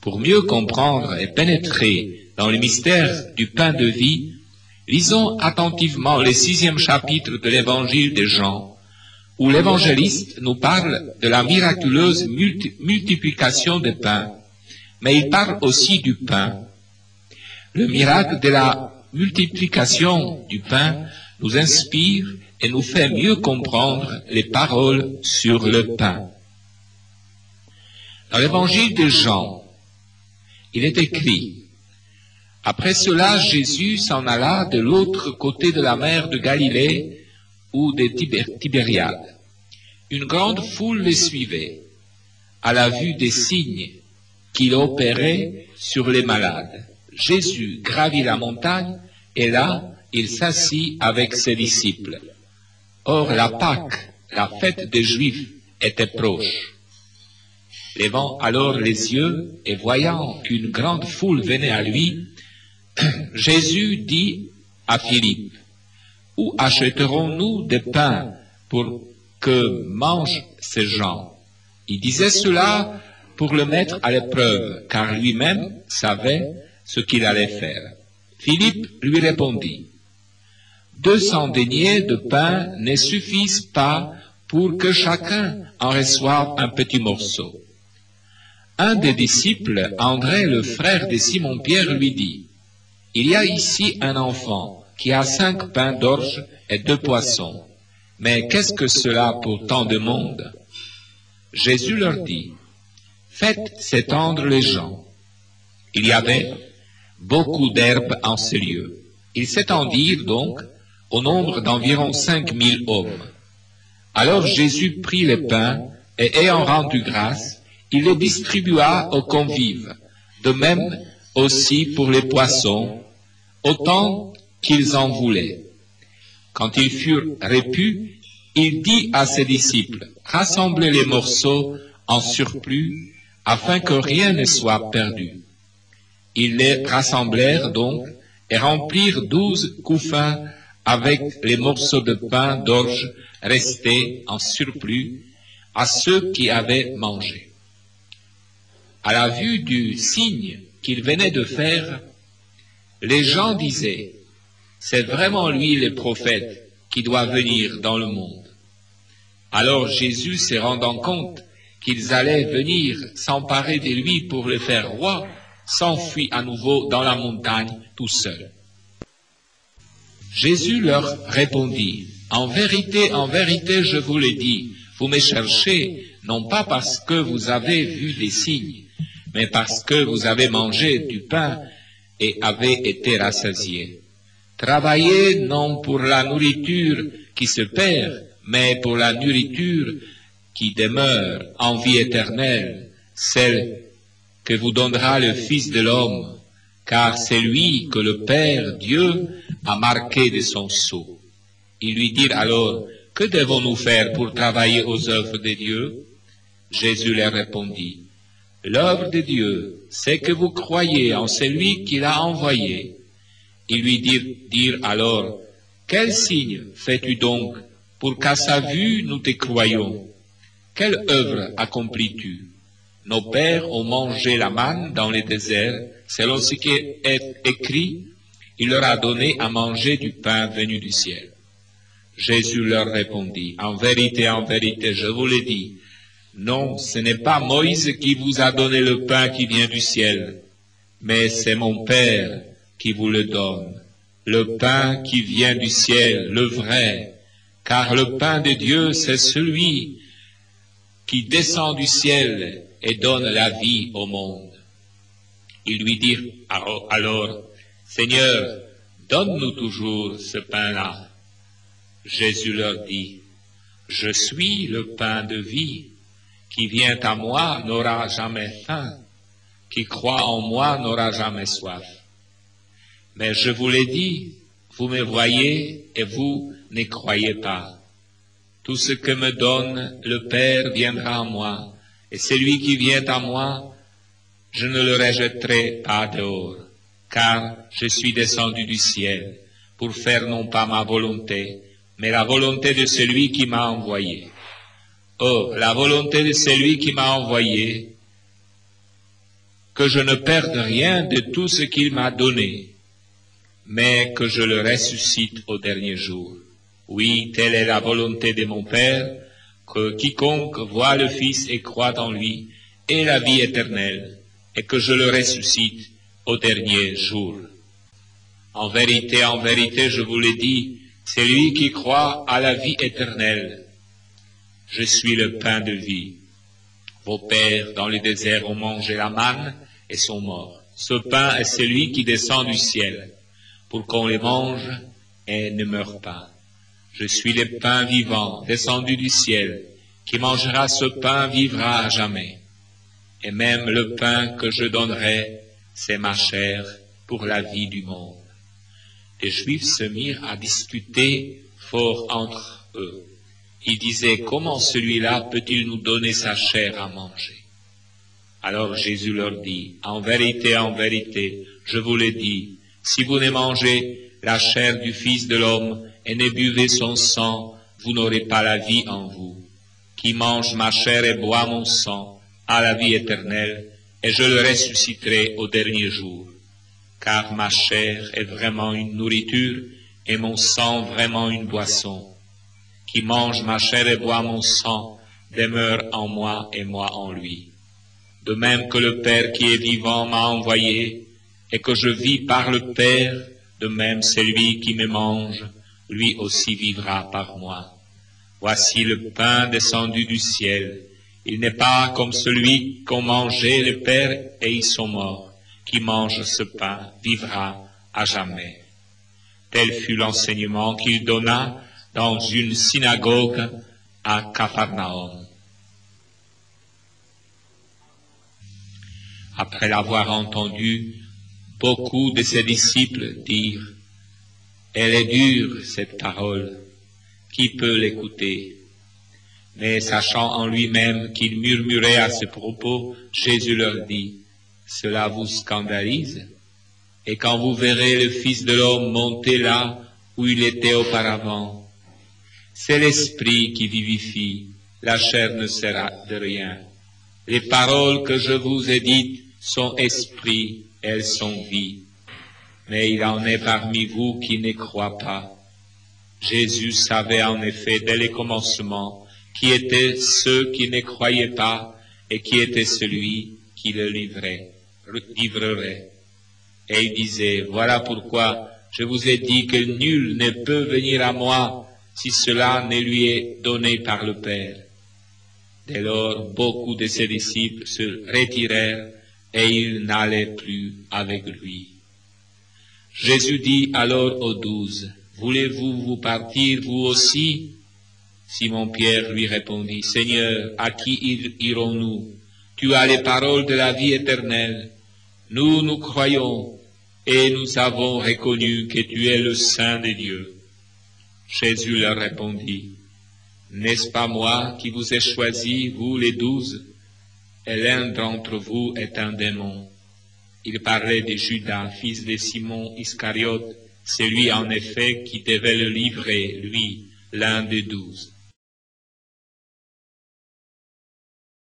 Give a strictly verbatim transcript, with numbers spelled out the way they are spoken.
Pour mieux comprendre et pénétrer dans le mystère du pain de vie, lisons attentivement le sixième chapitre de l'évangile de Jean, où l'évangéliste nous parle de la miraculeuse multi- multiplication des pains, mais il parle aussi du pain. Le miracle de la multiplication du pain nous inspire et nous fait mieux comprendre les paroles sur le pain. Dans l'évangile de Jean, il est écrit: après cela, Jésus s'en alla de l'autre côté de la mer de Galilée ou de Tibé- Tibériade. Une grande foule les suivait, à la vue des signes qu'il opérait sur les malades. Jésus gravit la montagne et là, il s'assit avec ses disciples. Or, la Pâque, la fête des Juifs, était proche. Levant alors les yeux et voyant qu'une grande foule venait à lui, Jésus dit à Philippe: où achèterons-nous des pains pour que mangent ces gens? Il disait cela pour le mettre à l'épreuve, car lui-même savait ce qu'il allait faire. Philippe lui répondit: deux cents deniers de pain ne suffisent pas pour que chacun en reçoive un petit morceau. Un des disciples, André, le frère de Simon-Pierre, lui dit: il y a ici un enfant qui a cinq pains d'orge et deux poissons. Mais qu'est-ce que cela pour tant de monde? Jésus leur dit: faites s'étendre les gens. Il y avait beaucoup d'herbes en ce lieu. Ils s'étendirent donc au nombre d'environ cinq mille hommes. Alors Jésus prit les pains et, ayant rendu grâce, il les distribua aux convives, de même aussi pour les poissons, autant qu'ils en voulaient. Quand ils furent repus, il dit à ses disciples: rassemblez les morceaux en surplus, afin que rien ne soit perdu. Ils les rassemblèrent donc et remplirent douze couffins avec les morceaux de pain d'orge restés en surplus à ceux qui avaient mangé. À la vue du signe qu'il venait de faire, les gens disaient: c'est vraiment lui le prophète qui doit venir dans le monde. Alors Jésus, se rendant compte qu'ils allaient venir s'emparer de lui pour le faire roi, s'enfuit à nouveau dans la montagne tout seul. Jésus leur répondit: en vérité, en vérité, je vous le dis, vous me cherchez, non pas parce que vous avez vu des signes, mais parce que vous avez mangé du pain et avez été rassasiés. Travaillez non pour la nourriture qui se perd, mais pour la nourriture qui demeure en vie éternelle, celle que vous donnera le Fils de l'homme, car c'est lui que le Père Dieu a marqué de son sceau. Ils lui dirent alors: que devons-nous faire pour travailler aux œuvres de Dieu? Jésus leur répondit: l'œuvre de Dieu, c'est que vous croyez en celui qui l'a envoyé. Ils lui dirent, dirent alors: quel signe fais-tu donc pour qu'à sa vue nous te croyions? Quelle œuvre accomplis-tu? Nos pères ont mangé la manne dans le désert, selon ce qui est écrit, il leur a donné à manger du pain venu du ciel. Jésus leur répondit: en vérité, en vérité, je vous le dis, non, ce n'est pas Moïse qui vous a donné le pain qui vient du ciel, mais c'est mon Père qui vous le donne, le pain qui vient du ciel, le vrai, car le pain de Dieu, c'est celui qui descend du ciel et donne la vie au monde. Ils lui dirent alors: Seigneur, donne-nous toujours ce pain-là. Jésus leur dit: je suis le pain de vie. Qui vient à moi n'aura jamais faim. Qui croit en moi n'aura jamais soif. Mais je vous l'ai dit, vous me voyez et vous ne croyez pas. Tout ce que me donne le Père viendra à moi, et celui qui vient à moi, je ne le rejetterai pas dehors, car je suis descendu du ciel pour faire non pas ma volonté, mais la volonté de celui qui m'a envoyé. Oh, la volonté de celui qui m'a envoyé, que je ne perde rien de tout ce qu'il m'a donné, mais que je le ressuscite au dernier jour. Oui, telle est la volonté de mon Père, que quiconque voit le Fils et croit en lui ait la vie éternelle, et que je le ressuscite au dernier jour. En vérité, en vérité, je vous le dis, celui qui croit à la vie éternelle. Je suis le pain de vie. Vos pères dans le désert ont mangé la manne et sont morts. Ce pain est celui qui descend du ciel, pour qu'on le mange et ne meure pas. Je suis le pain vivant descendu du ciel. Qui mangera ce pain vivra à jamais. Et même le pain que je donnerai, c'est ma chair pour la vie du monde. Les Juifs se mirent à discuter fort entre eux. Ils disaient, comment celui-là peut-il nous donner sa chair à manger? Alors Jésus leur dit, en vérité, en vérité, je vous le dis, si vous ne mangez la chair du Fils de l'homme et ne buvez son sang, vous n'aurez pas la vie en vous. Qui mange ma chair et boit mon sang a la vie éternelle, et je le ressusciterai au dernier jour. Car ma chair est vraiment une nourriture, et mon sang vraiment une boisson. Qui mange ma chair et boit mon sang demeure en moi et moi en lui. De même que le Père qui est vivant m'a envoyé, et que je vis par le Père, de même celui qui me mange, lui aussi vivra par moi. Voici le pain descendu du ciel. Il n'est pas comme celui qu'ont mangé le Père et ils sont morts. Qui mange ce pain vivra à jamais. Tel fut l'enseignement qu'il donna dans une synagogue à Capharnaüm. Après l'avoir entendu, beaucoup de ses disciples dirent, « Elle est dure, cette parole. Qui peut l'écouter ?» Mais sachant en lui-même qu'il murmurait à ce propos, Jésus leur dit, « Cela vous scandalise? Et quand vous verrez le Fils de l'homme monter là où il était auparavant, c'est l'Esprit qui vivifie, la chair ne sert de rien. Les paroles que je vous ai dites sont esprit, elles sont vie. Mais il en est parmi vous qui ne croient pas. » Jésus savait en effet dès le commencement qui étaient ceux qui ne croyaient pas et qui était celui qui le livrait, livrerait. Et il disait, voilà pourquoi je vous ai dit que nul ne peut venir à moi si cela ne lui est donné par le Père. Dès lors, beaucoup de ses disciples se retirèrent et ils n'allaient plus avec lui. Jésus dit alors aux douze, voulez-vous vous partir vous aussi? Simon-Pierre lui répondit, Seigneur, à qui irons-nous? Tu as les paroles de la vie éternelle. Nous, nous croyons et nous avons reconnu que tu es le Saint de Dieu. Jésus leur répondit, n'est-ce pas moi qui vous ai choisi, vous les douze? Et l'un d'entre vous est un démon. Il parlait de Judas, fils de Simon Iscariote, celui en effet qui devait le livrer, lui, l'un des douze.